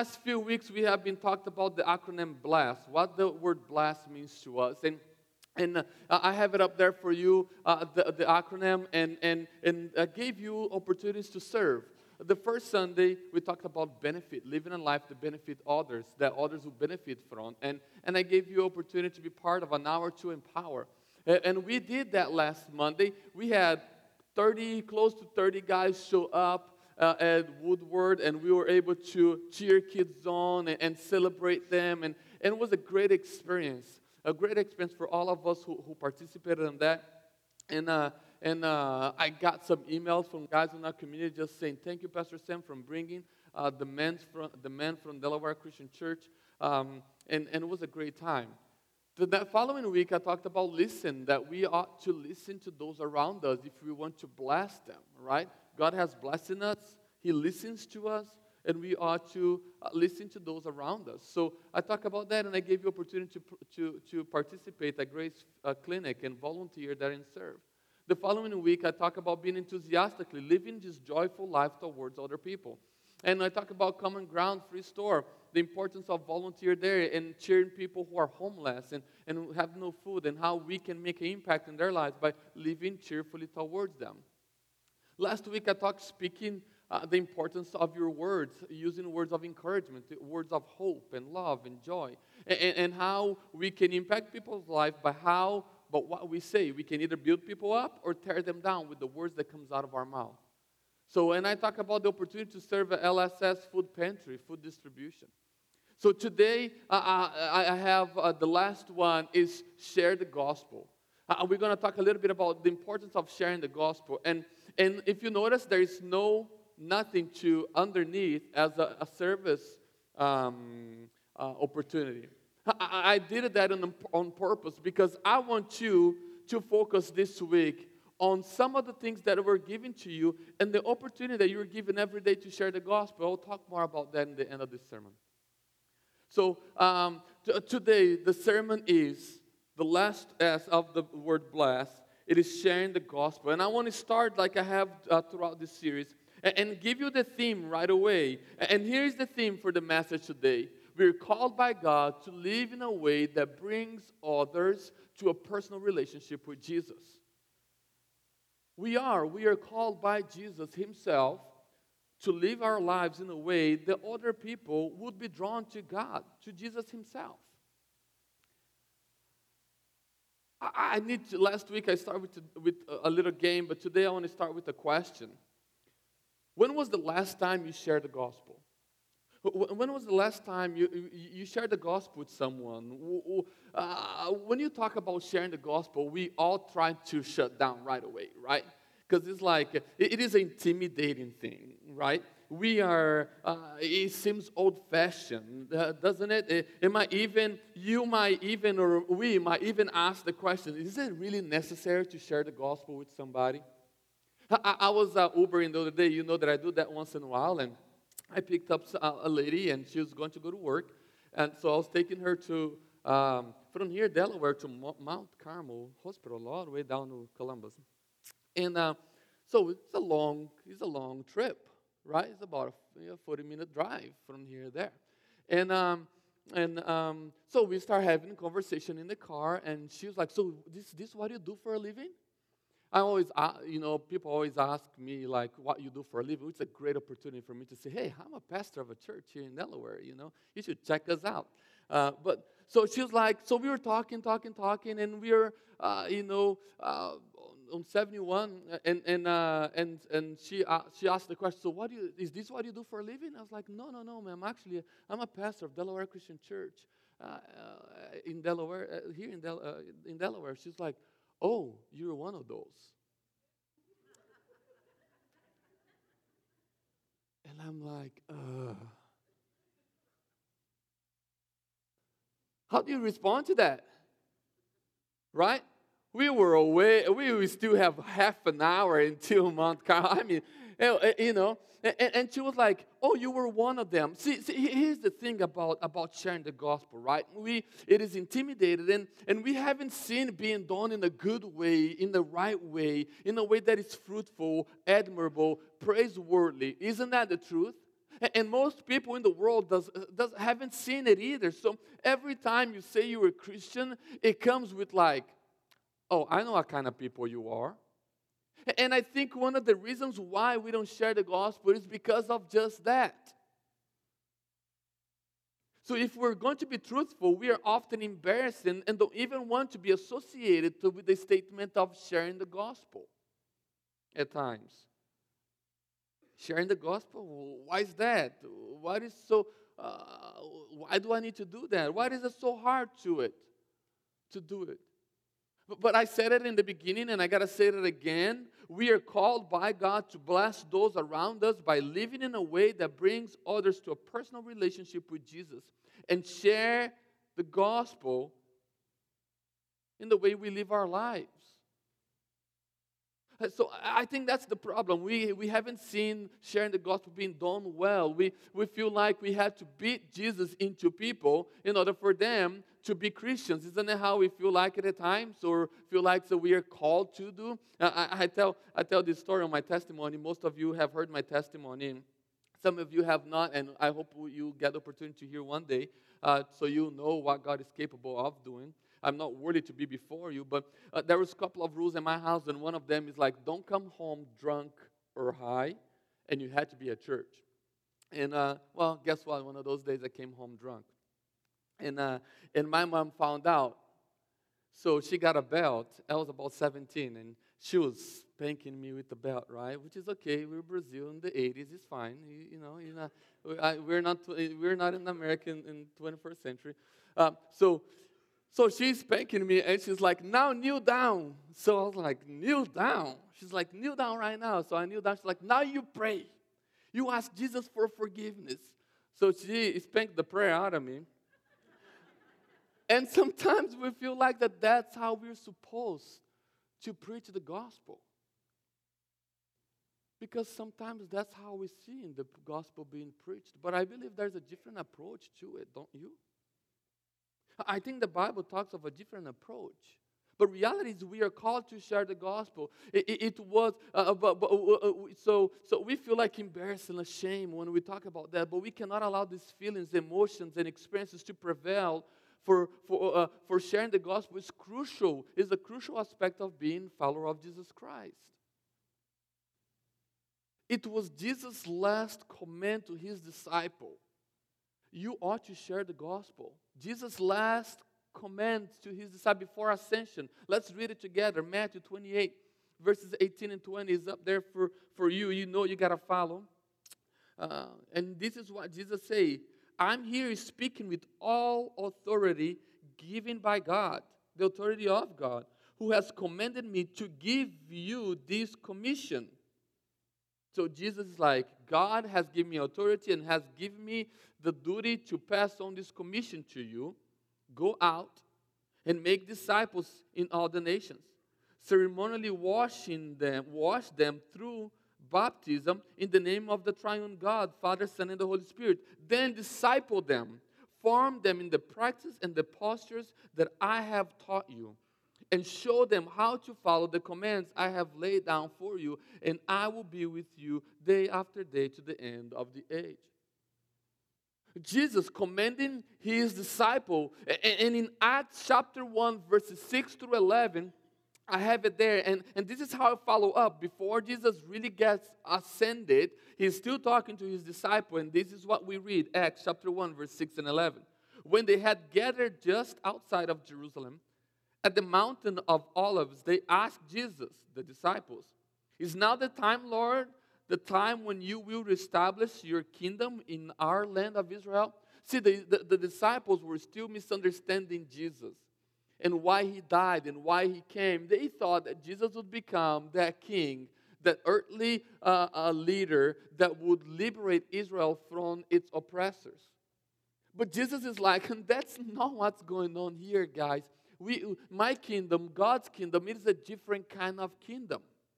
last few weeks, we have been talked about the acronym BLAST, what the word BLAST means to us. And I have it up there for you, the acronym, and I gave you opportunities to serve. The first Sunday, we talked about benefit, living a life to benefit others, that others will benefit from. And I gave you opportunity to be part of an hour to empower. And we did that last Monday. We had close to 30 guys show up at Woodward, and we were able to cheer kids on and celebrate them. And it was a great experience for all of us who participated in that. And I got some emails from guys in our community just saying, thank you, Pastor Sam, for bringing the men from Delaware Christian Church. And it was a great time. That following week, I talked about that we ought to listen to those around us if we want to bless them, right? God has blessed us. He listens to us, and we ought to listen to those around us. So I talked about that, and I gave you opportunity to participate at Grace Clinic and volunteer there and serve. The following week, I talked about being enthusiastically living this joyful life towards other people. And I talk about Common Ground Free Store, the importance of volunteer there and cheering people who are homeless and have no food, and how we can make an impact in their lives by living cheerfully towards them. Last week, I talked speaking the importance of your words, using words of encouragement, words of hope and love and joy, and how we can impact people's life by what we say. We can either build people up or tear them down with the words that comes out of our mouth. So, and I talk about the opportunity to serve at LSS Food Pantry, food distribution. So today, I have the last one is share the gospel. We're going to talk a little bit about the importance of sharing the gospel. And if you notice, there is nothing to underneath as a service opportunity. I did that on purpose because I want you to focus this week on some of the things that were given to you and the opportunity that you're given every day to share the gospel. I'll talk more about that in the end of this sermon. So today, the sermon is the last S of the word bless. It is sharing the gospel. And I want to start like I have throughout this series and give you the theme right away. And here's the theme for the message today. We're called by God to live in a way that brings others to a personal relationship with Jesus. We are called by Jesus himself to live our lives in a way that other people would be drawn to God, to Jesus himself. Last week I started with a little game, but today I want to start with a question. When was the last time you shared the gospel? When was the last time you shared the gospel with someone? When you talk about sharing the gospel, we all try to shut down right away, right? Because it's like, it is an intimidating thing, right? It seems old-fashioned, doesn't it? We might even ask the question, is it really necessary to share the gospel with somebody? I was Ubering the other day. You know that I do that once in a while, and I picked up a lady, and she was going to go to work, and so I was taking her to, from here, Delaware, to Mount Carmel Hospital, all the way down to Columbus. And so it's a long trip, right? It's about a 40-minute drive from here to there. And so we start having a conversation in the car, and she was like, so this is what you do for a living? I always, people always ask me, like, what you do for a living. It's a great opportunity for me to say, hey, I'm a pastor of a church here in Delaware, You should check us out. But so she was like, so we were talking, and we were, on 71, and she asked the question, so is this what you do for a living? I was like, no, ma'am. Actually, I'm a pastor of Delaware Christian Church in Delaware, here in Delaware. She's like, oh, you're one of those. And I'm like, How do you respond to that? Right? We were away. We still have half an hour until Mount Carmel. I mean, and she was like, oh, you were one of them. See, here's the thing about sharing the gospel, right? It is intimidated, and we haven't seen it being done in a good way, in the right way, in a way that is fruitful, admirable, praiseworthy. Isn't that the truth? And most people in the world haven't seen it either. So every time you say you're a Christian, it comes with like, oh, I know what kind of people you are. And I think one of the reasons why we don't share the gospel is because of just that. So if we're going to be truthful, we are often embarrassed and don't even want to be associated with the statement of sharing the gospel at times. Sharing the gospel, why is that? Why do I need to do that? Why is it so hard to do it? But I said it in the beginning, and I got to say it again. We are called by God to bless those around us by living in a way that brings others to a personal relationship with Jesus and share the gospel in the way we live our lives. So I think that's the problem. We haven't seen sharing the gospel being done well. We feel like we have to beat Jesus into people in order for them to be Christians. Isn't that how we feel like it at times, or feel like so we are called to do? I tell this story on my testimony. Most of you have heard my testimony. Some of you have not, and I hope you get the opportunity to hear one day, so you know what God is capable of doing. I'm not worthy to be before you, but there was a couple of rules in my house, and one of them is like, don't come home drunk or high, and you had to be at church. And, well, guess what? One of those days I came home drunk. And my mom found out, so she got a belt. I was about 17, and she was spanking me with the belt, right? Which is okay. We're Brazil in the 80s. It's fine. We're not in America in 21st century. So she's spanking me, and she's like, now kneel down. So I was like, kneel down? She's like, kneel down right now. So I kneel down. She's like, now you pray. You ask Jesus for forgiveness. So she spanked the prayer out of me. And sometimes we feel like that's how we're supposed to preach the gospel. Because sometimes that's how we see the gospel being preached. But I believe there's a different approach to it, don't you? I think the Bible talks of a different approach. But reality is we are called to share the gospel. So we feel like embarrassed and ashamed when we talk about that. But we cannot allow these feelings, emotions, and experiences to prevail for sharing the gospel. It's crucial. It's a crucial aspect of being a follower of Jesus Christ. It was Jesus' last command to his disciple. You ought to share the gospel. Jesus' last command to his disciples before ascension. Let's read it together. Matthew 28, verses 18 and 20 is up there for you. You know you got to follow. And this is what Jesus said. I'm here speaking with all authority given by God, the authority of God, who has commanded me to give you this commission. So Jesus is like, God has given me authority and has given me the duty to pass on this commission to you. Go out and make disciples in all the nations, ceremonially wash them through baptism in the name of the triune God, Father, Son, and the Holy Spirit. Then disciple them, form them in the practice and the postures that I have taught you, and show them how to follow the commands I have laid down for you, and I will be with you day after day to the end of the age. Jesus commanding his disciple, and in Acts chapter 1, verses 6 through 11, I have it there, and this is how I follow up. Before Jesus really gets ascended, he's still talking to his disciple, and this is what we read, Acts chapter 1, verse 6 and 11. When they had gathered just outside of Jerusalem, at the mountain of Olives, they asked Jesus, the disciples, is now the time, Lord, the time when you will reestablish your kingdom in our land of Israel? See, the disciples were still misunderstanding Jesus and why he died and why he came. They thought that Jesus would become that king, that earthly leader that would liberate Israel from its oppressors. But Jesus is like, that's not what's going on here, guys. My kingdom, God's kingdom, it is a different kind of kingdom.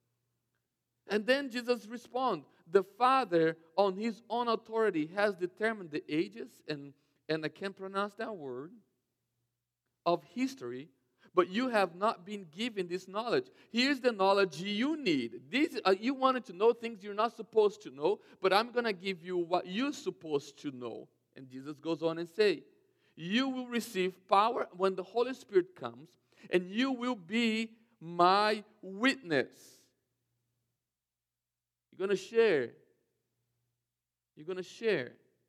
And then Jesus responds, the Father, on his own authority, has determined the ages, and I can't pronounce that word, of history, but you have not been given this knowledge. Here's the knowledge you need. You wanted to know things you're not supposed to know, but I'm going to give you what you're supposed to know. And Jesus goes on and say, you will receive power when the Holy Spirit comes, and you will be my witness. You're going to share. You're going to share.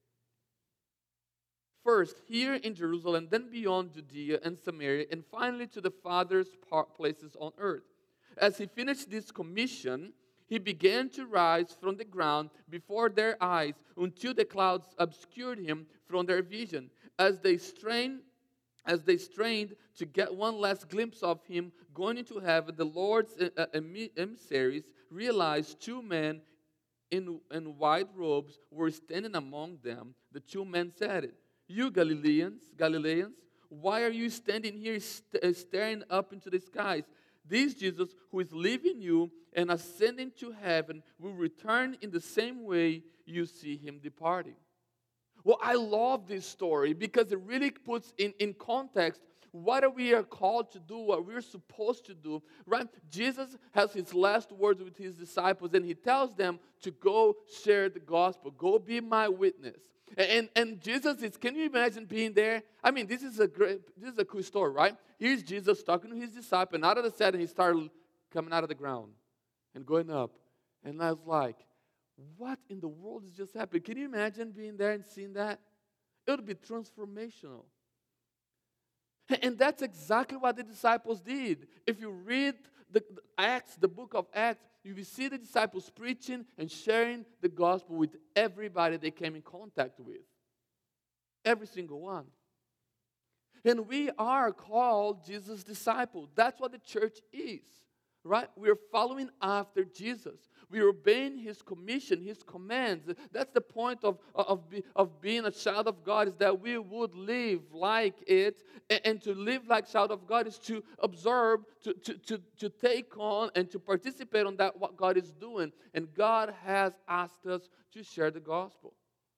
First, here in Jerusalem, then beyond Judea and Samaria, and finally to the Father's places on earth. As he finished this commission, he began to rise from the ground before their eyes until the clouds obscured him from their vision. As they strained to get one last glimpse of him going into heaven, the Lord's emissaries realized two men in white robes were standing among them. The two men said, you Galileans, why are you standing here staring up into the skies? This Jesus who is leaving you and ascending to heaven will return in the same way you see him departing. Well, I love this story because it really puts in context what we are called to do, what we're supposed to do, right? Jesus has his last words with his disciples, and he tells them to go share the gospel. Go be my witness. And Jesus is, can you imagine being there? I mean, this is a cool story, right? Here's Jesus talking to his disciple, and out of the sudden, he started coming out of the ground and going up. And I was like, what in the world has just happened? Can you imagine being there and seeing that? It would be transformational. And that's exactly what the disciples did. If you read the book of Acts, you will see the disciples preaching and sharing the gospel with everybody they came in contact with. Every single one. And we are called Jesus' disciples. That's what the church is, right? We're following after Jesus. We're obeying his commission, his commands. That's the point of being a child of God, is that we would live like it. And to live like child of God is to observe, to take on, and to participate on that what God is doing. And God has asked us to share the gospel.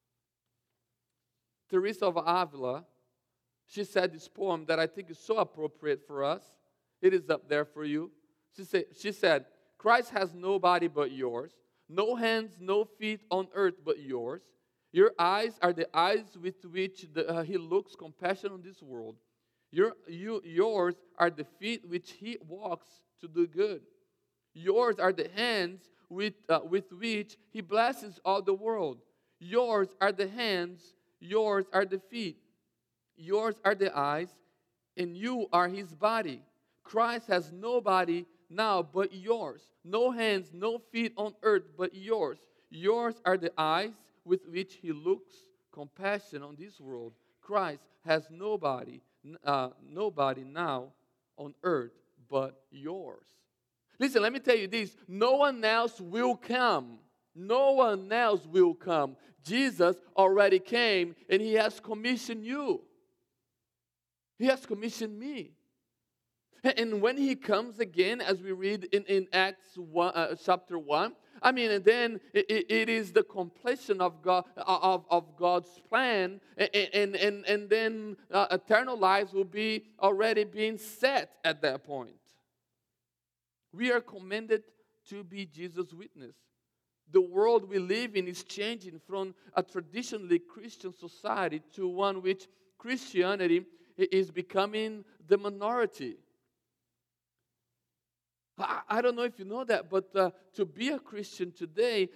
Teresa of Avila, she said this poem that I think is so appropriate for us. It is up there for you. She said, Christ has no body but yours, no hands, no feet on earth but yours. Your eyes are the eyes with which he looks compassion on this world. Yours are the feet which he walks to do good. Yours are the hands with which he blesses all the world. Yours are the hands, yours are the feet. Yours are the eyes, and you are his body. Christ has no body now but yours. No hands, no feet on earth but yours. Yours are the eyes with which he looks compassion on this world. Christ has nobody now on earth but yours. Listen, let me tell you this. No one else will come. No one else will come. Jesus already came, and he has commissioned you. He has commissioned me. And when he comes again, as we read in Acts 1, chapter 1, I mean, and then it is the completion of God's plan, and then eternal lives will be already being set at that point. We are commanded to be Jesus' witness. The world we live in is changing from a traditionally Christian society to one which Christianity is becoming the minority. I don't know if you know that, but to be a Christian today,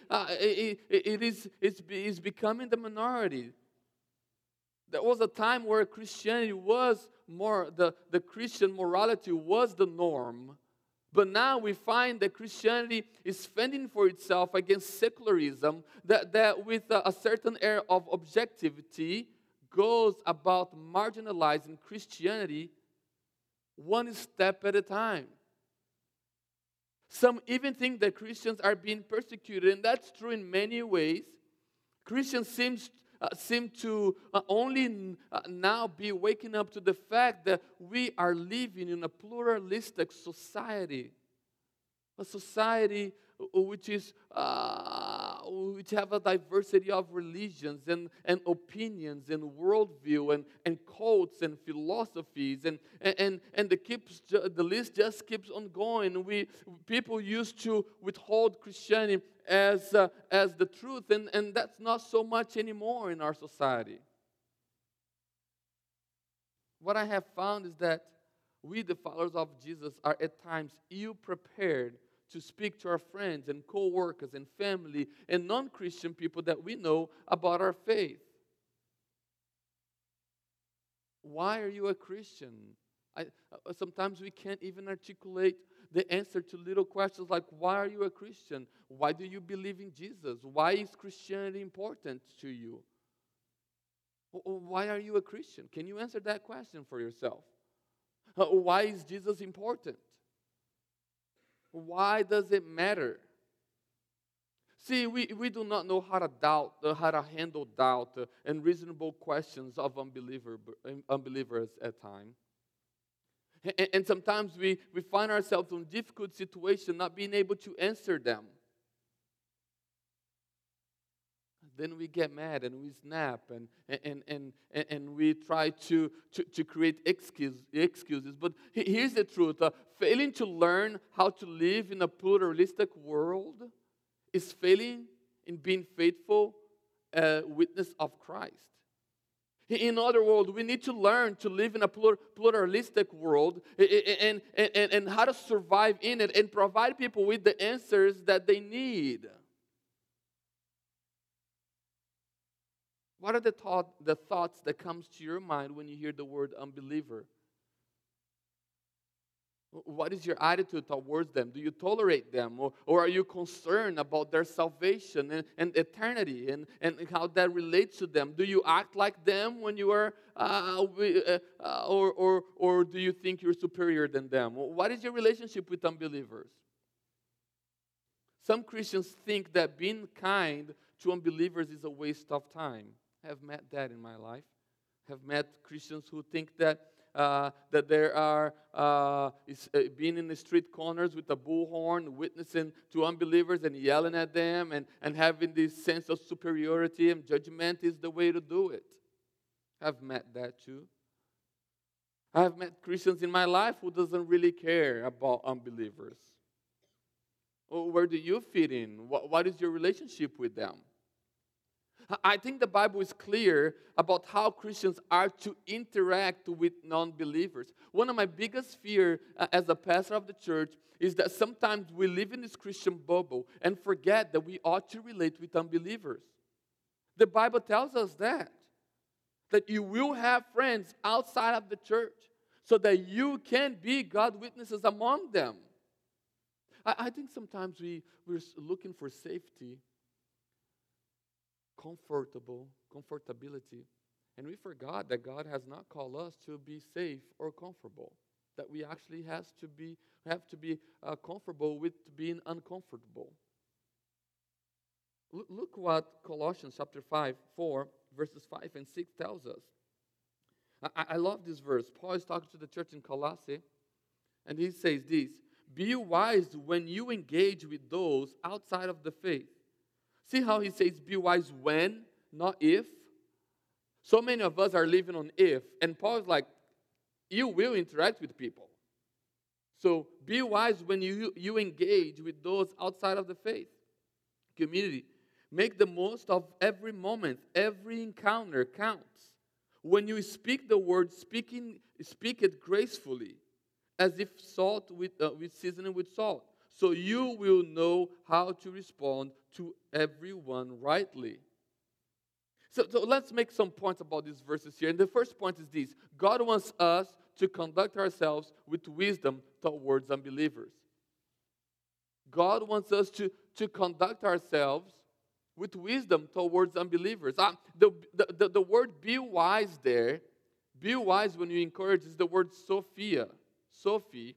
it's becoming the minority. There was a time where Christianity was more, the Christian morality was the norm. But now we find that Christianity is fending for itself against secularism, that with a certain air of objectivity goes about marginalizing Christianity one step at a time. Some even think that Christians are being persecuted, and that's true in many ways. Christians seem to only now be waking up to the fact that we are living in a pluralistic society. A society which is which have a diversity of religions and opinions and worldview and cults and philosophies and the list just keeps on going. People used to withhold Christianity as the truth, and that's not so much anymore in our society. What I have found is that we, the followers of Jesus, are at times ill-prepared to speak to our friends and co-workers and family and non-Christian people that we know about our faith. Why are you a Christian? Sometimes we can't even articulate the answer to little questions like, why are you a Christian? Why do you believe in Jesus? Why is Christianity important to you? Why are you a Christian? Can you answer that question for yourself? Why is Jesus important? Why does it matter? See, we do not know how to handle doubt and reasonable questions of unbelievers at times. And sometimes we find ourselves in difficult situations, not being able to answer them. Then we get mad and we snap and we try to create excuses. But here's the truth. Failing to learn how to live in a pluralistic world is failing in being faithful witness of Christ. In other words, we need to learn to live in a pluralistic world and how to survive in it and provide people with the answers that they need. What are the thoughts that comes to your mind when you hear the word unbeliever? What is your attitude towards them? Do you tolerate them? Or are you concerned about their salvation and eternity and how that relates to them? Do you act like them when you are, or do you think you're superior than them? What is your relationship with unbelievers? Some Christians think that being kind to unbelievers is a waste of time. I have met that in my life. I have met Christians who think that there are being in the street corners with a bullhorn, witnessing to unbelievers and yelling at them and having this sense of superiority and judgment is the way to do it. I've met that too. I have met Christians in my life who doesn't really care about unbelievers. Where do you fit in? What is your relationship with them? I think the Bible is clear about how Christians are to interact with non-believers. One of my biggest fears as a pastor of the church is that sometimes we live in this Christian bubble and forget that we ought to relate with unbelievers. The Bible tells us that you will have friends outside of the church so that you can be God witnesses among them. I think sometimes we're looking for safety, comfortability, and we forgot that God has not called us to be safe or comfortable, that we actually have to be comfortable with being uncomfortable. Look what Colossians chapter 4, verses 5 and 6 tells us. I love this verse. Paul is talking to the church in Colossae, and he says this: be wise when you engage with those outside of the faith. See how he says be wise when, not if? So many of us are living on if. And Paul is like, you will interact with people. So be wise when you engage with those outside of the faith community. Make the most of every moment. Every encounter counts. When you speak the word, speak it gracefully, as if salt with seasoning with salt. So you will know how to respond to everyone rightly. So let's make some points about these verses here. And the first point is this: God wants us to conduct ourselves with wisdom towards unbelievers. God wants us to conduct ourselves with wisdom towards unbelievers. The word be wise there, be wise when you encourage, is the word Sophia, Sophie,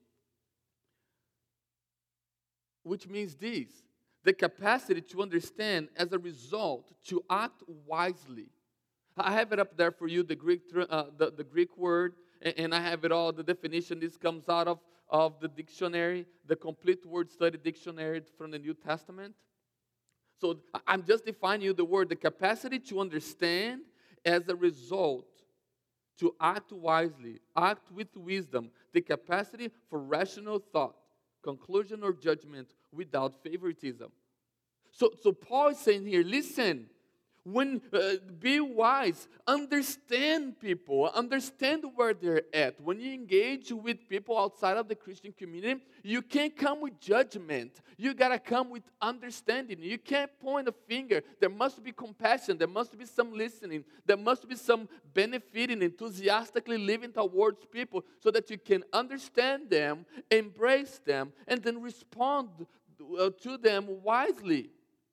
which means this: the capacity to understand, as a result, to act wisely. I have it up there for you, the Greek word, and I have it all, the definition. This comes out of the dictionary, the Complete Word Study Dictionary from the New Testament. So I'm just defining you the word, the capacity to understand as a result, to act wisely, act with wisdom, the capacity for rational thought, conclusion or judgment without favoritism. So Paul is saying here, listen, be wise, understand people, understand where they're at. When you engage with people outside of the Christian community, you can't come with judgment. You got to come with understanding. You can't point a finger. There must be compassion. There must be some listening. There must be some benefiting, enthusiastically living towards people so that you can understand them, embrace them, and then respond to them wisely.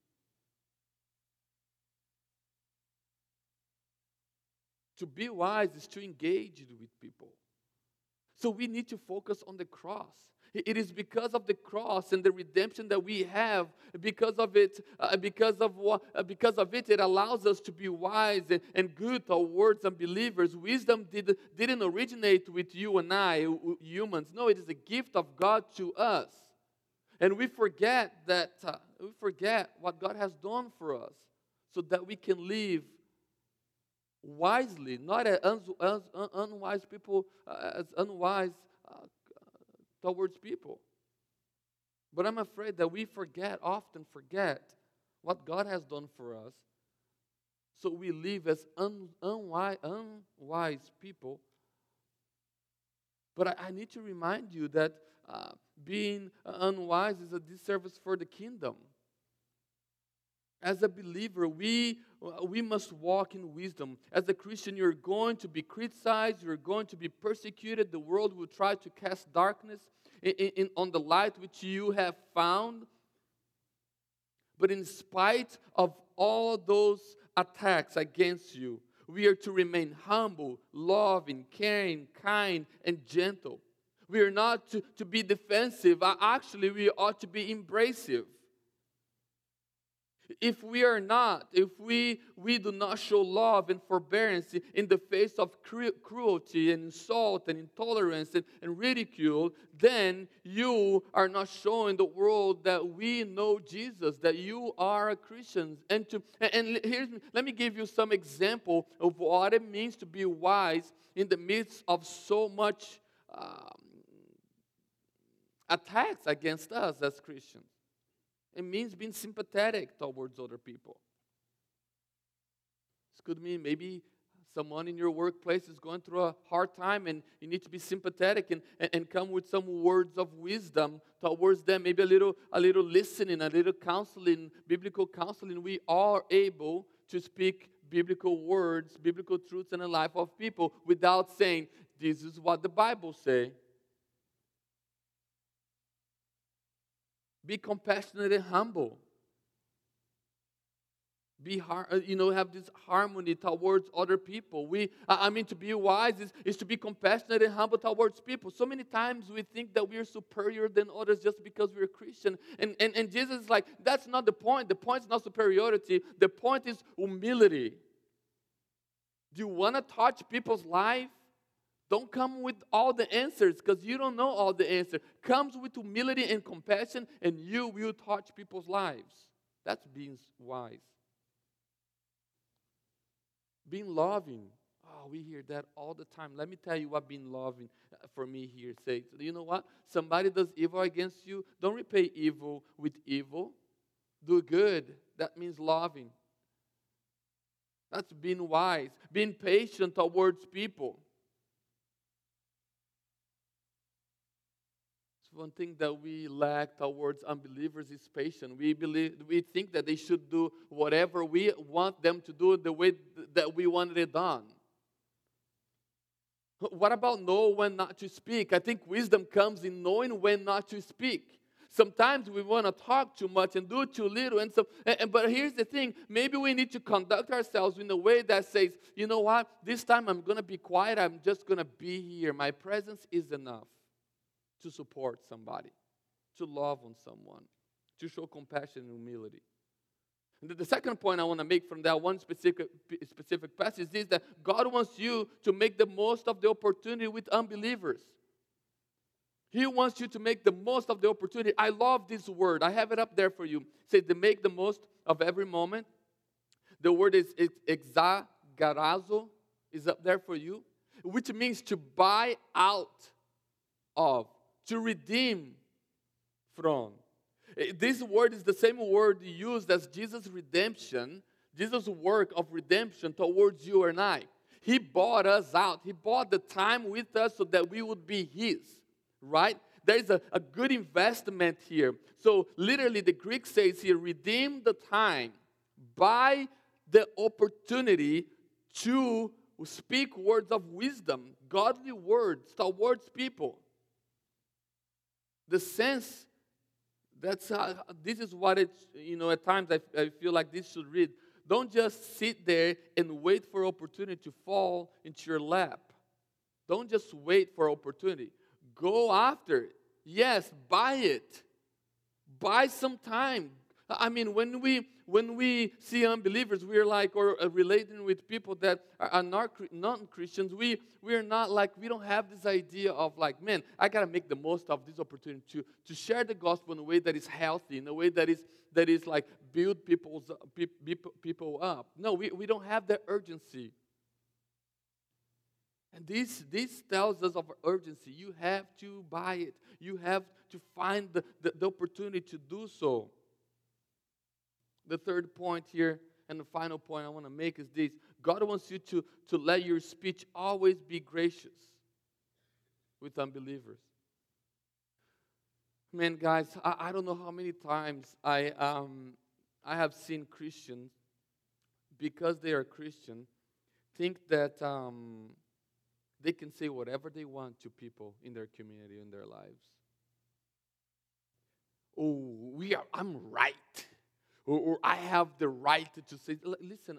To be wise is to engage with people. So we need to focus on the cross. It is because of the cross and the redemption that we have. Because of it, it allows us to be wise and good towards unbelievers. Wisdom didn't originate with you and I, humans. No, it is a gift of God to us. And we forget what God has done for us, so that we can live wisely, not as unwise people, as unwise towards people. But I'm afraid that we often forget what God has done for us. So we live as unwise people. But I need to remind you that being unwise is a disservice for the kingdom. As a believer, we must walk in wisdom. As a Christian, you're going to be criticized. You're going to be persecuted. The world will try to cast darkness on the light which you have found. But in spite of all those attacks against you, we are to remain humble, loving, caring, kind, and gentle. We are not to be defensive. Actually, we ought to be embracive. If we do not show love and forbearance in the face of cruelty and insult and intolerance and ridicule, then you are not showing the world that we know Jesus, that you are a Christian. Let me give you some example of what it means to be wise in the midst of so much attacks against us as Christians. It means being sympathetic towards other people. This could mean maybe someone in your workplace is going through a hard time and you need to be sympathetic and come with some words of wisdom towards them. Maybe a little listening, a little counseling, biblical counseling. We are able to speak biblical words, biblical truths in the life of people without saying, this is what the Bible says. Be compassionate and humble. Have this harmony towards other people. To be wise is to be compassionate and humble towards people. So many times we think that we are superior than others just because we're Christian. And Jesus is like, that's not the point. The point is not superiority. The point is humility. Do you want to touch people's life? Don't come with all the answers because you don't know all the answers. Comes with humility and compassion, and you will touch people's lives. That's being wise. Being loving. Oh, we hear that all the time. Let me tell you what being loving for me here says. You know what? Somebody does evil against you. Don't repay evil with evil. Do good. That means loving. That's being wise. Being patient towards people. One thing that we lack towards unbelievers is patience. We think that they should do whatever we want them to do the way that we wanted it done. What about know when not to speak? I think wisdom comes in knowing when not to speak. Sometimes we want to talk too much and do too little. But here's the thing. Maybe we need to conduct ourselves in a way that says, you know what? This time I'm going to be quiet. I'm just going to be here. My presence is enough to support somebody, to love on someone, to show compassion and humility. And the second point I want to make from that one specific passage is that God wants you to make the most of the opportunity with unbelievers. He wants you to make the most of the opportunity. I love this word. I have it up there for you. It says to make the most of every moment. The word is exagarazo, is up there for you, which means to buy out of, to redeem from. This word is the same word used as Jesus' redemption, Jesus' work of redemption towards you and I. He bought us out. He bought the time with us so that we would be His, right? There is a good investment here. So literally the Greek says here, redeem the time, buy the opportunity to speak words of wisdom, godly words towards people. The sense, this is what it's, at times I feel like this should read. Don't just sit there and wait for opportunity to fall into your lap. Don't just wait for opportunity. Go after it. Yes, buy it. Buy some time. I mean, when we see unbelievers, we're like, or relating with people that are non-Christians, we are not like, we don't have this idea of like, man, I got to make the most of this opportunity to share the gospel in a way that is healthy, in a way that is like build people up. No, we don't have that urgency. And this tells us of urgency. You have to buy it. You have to find the opportunity to do so. The third point here, and the final point I want to make is this. God wants you to let your speech always be gracious with unbelievers. Man, guys, I don't know how many times I have seen Christians, because they are Christian, think that they can say whatever they want to people in their community, in their lives. Oh, I'm right. Or I have the right to say, listen,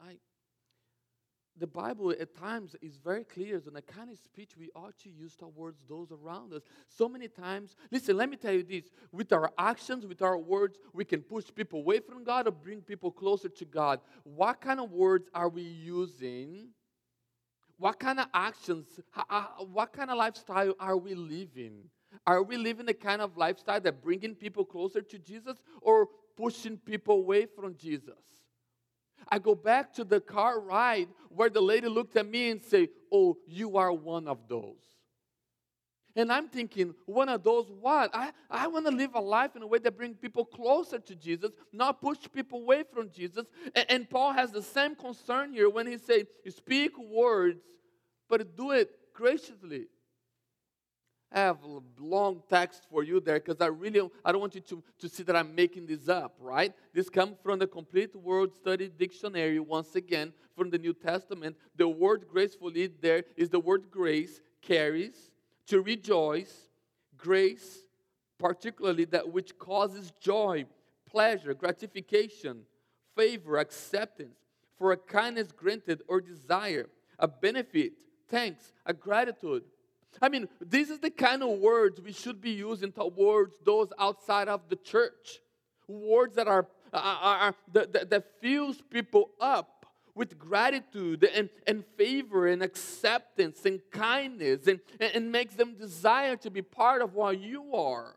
the Bible at times is very clear on the kind of speech we ought to use towards those around us. So many times, listen, let me tell you this, with our actions, with our words, we can push people away from God or bring people closer to God. What kind of words are we using? What kind of actions, what kind of lifestyle are we living? Are we living the kind of lifestyle that bringing people closer to Jesus or pushing people away from Jesus? I go back to the car ride where the lady looked at me and said, oh, you are one of those. And I'm thinking, one of those what? I want to live a life in a way that brings people closer to Jesus, not push people away from Jesus. And Paul has the same concern here when he says, speak words, but do it graciously. I have a long text for you there because I don't want you to see that I'm making this up, right? This comes from the Complete Word Study Dictionary, once again, from the New Testament. The word gracefully there is the word grace, carries, to rejoice, grace, particularly that which causes joy, pleasure, gratification, favor, acceptance, for a kindness granted or desire, a benefit, thanks, a gratitude. I mean, this is the kind of words we should be using towards those outside of the church. Words that that fills people up with gratitude and favor and acceptance and kindness and makes them desire to be part of what you are.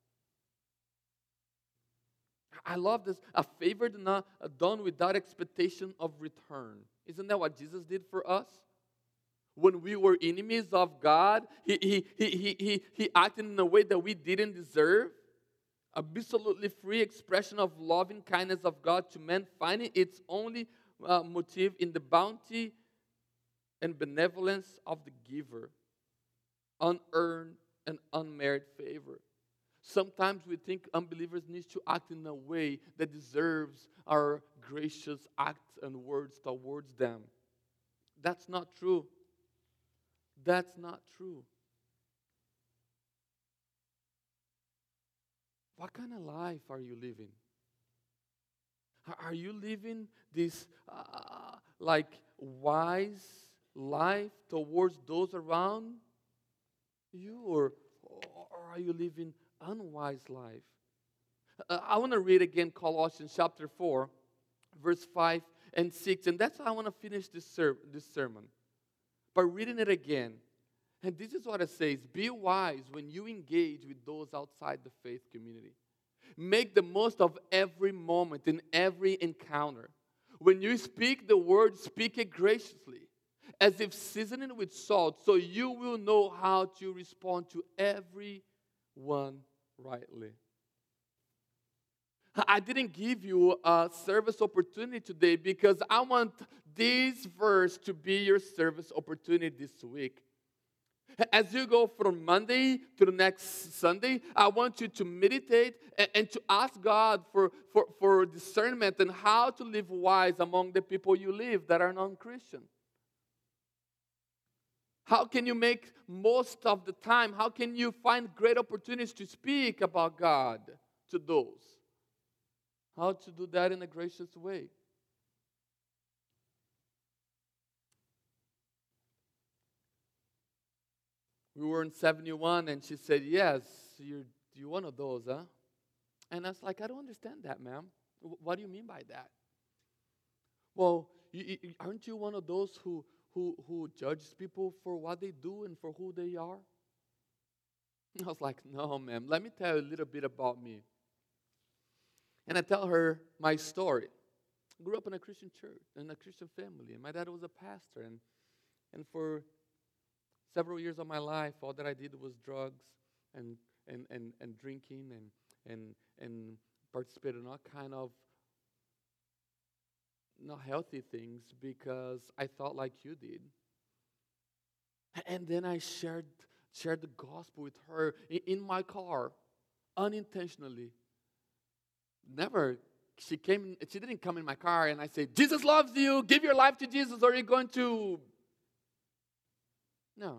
I love this. A favor not done without expectation of return. Isn't that what Jesus did for us? When we were enemies of God, he acted in a way that we didn't deserve. Absolutely free expression of love and kindness of God to men, finding its only motive in the bounty and benevolence of the giver. Unearned and unmerited favor. Sometimes we think unbelievers need to act in a way that deserves our gracious acts and words towards them. That's not true. That's not true. What kind of life are you living? Are you living this like wise life towards those around you, or are you living unwise life? I want to read again Colossians chapter 4, verse 5 and 6, and that's how I want to finish this sermon. By reading it again. And this is what it says: be wise when you engage with those outside the faith community. Make the most of every moment and every encounter. When you speak the word, speak it graciously, as if seasoning with salt, so you will know how to respond to everyone rightly. I didn't give you a service opportunity today because I want this verse to be your service opportunity this week. As you go from Monday to the next Sunday, I want you to meditate and to ask God for discernment and how to live wise among the people you live that are non-Christian. How can you make most of the time? How can you find great opportunities to speak about God to those? How to do that in a gracious way? We were in 71, and she said, yes, you're one of those, huh? And I was like, I don't understand that, ma'am. What do you mean by that? Well, aren't you one of those who judges people for what they do and for who they are? I was like, no, ma'am. Let me tell you a little bit about me. And I tell her my story. I grew up in a Christian church, in a Christian family, and my dad was a pastor. And for several years of my life, all that I did was drugs and drinking and participated in all kind of not healthy things because I thought like you did. And then I shared the gospel with her in my car, unintentionally. She didn't come in my car and I said, Jesus loves you, give your life to Jesus or you're going to... No.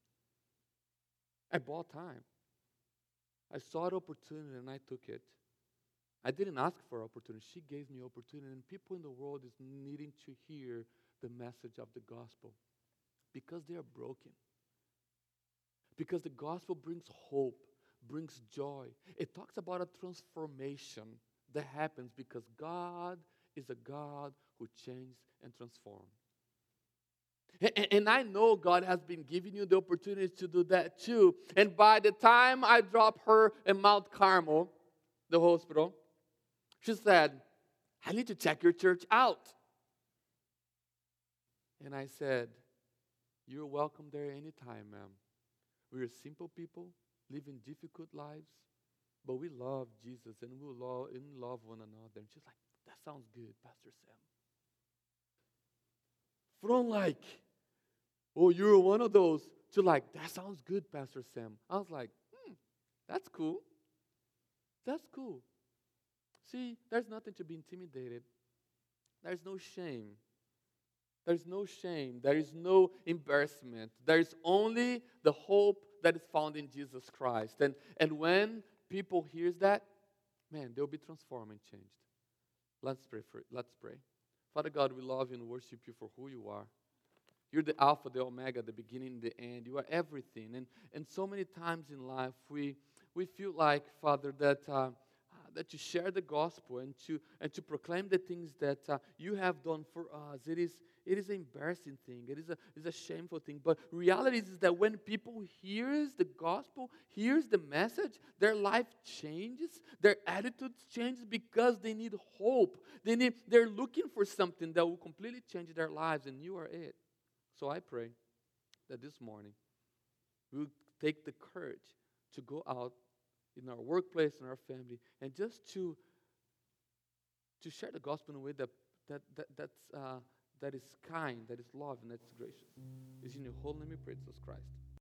I bought time. I saw the opportunity and I took it. I didn't ask for opportunity. She gave me opportunity. And people in the world is needing to hear the message of the gospel because they are broken. Because the gospel brings hope, brings joy. It talks about a transformation that happens because God is a God who changes and transforms. And I know God has been giving you the opportunity to do that too. And by the time I dropped her in Mount Carmel, the hospital, she said, I need to check your church out. And I said, you're welcome there anytime, ma'am. We're simple people, living difficult lives, but we love Jesus and we love one another. And she's like, that sounds good, Pastor Sam. From like, oh, you're one of those, to like, that sounds good, Pastor Sam. I was like, that's cool. That's cool. See, there's nothing to be intimidated. There's no shame. There's no shame. There is no embarrassment. There is only the hope that is found in Jesus Christ. And when people hear that, man, they'll be transformed and changed. Let's pray. Father God, we love you and worship you for who you are. You're the Alpha, the Omega, the beginning, the end. You are everything. And so many times in life, we feel like, Father, that you share the gospel and to proclaim the things that you have done for us. It is an embarrassing thing. It is a shameful thing. But reality is that when people hears the gospel, hears the message, their life changes, their attitudes change because they need hope. They're looking for something that will completely change their lives, and you are it. So I pray that this morning we'll take the courage to go out in our workplace, in our family, and just to share the gospel in a way that is kind, that is loving, that is gracious. It's in your holy name we pray, Jesus Christ.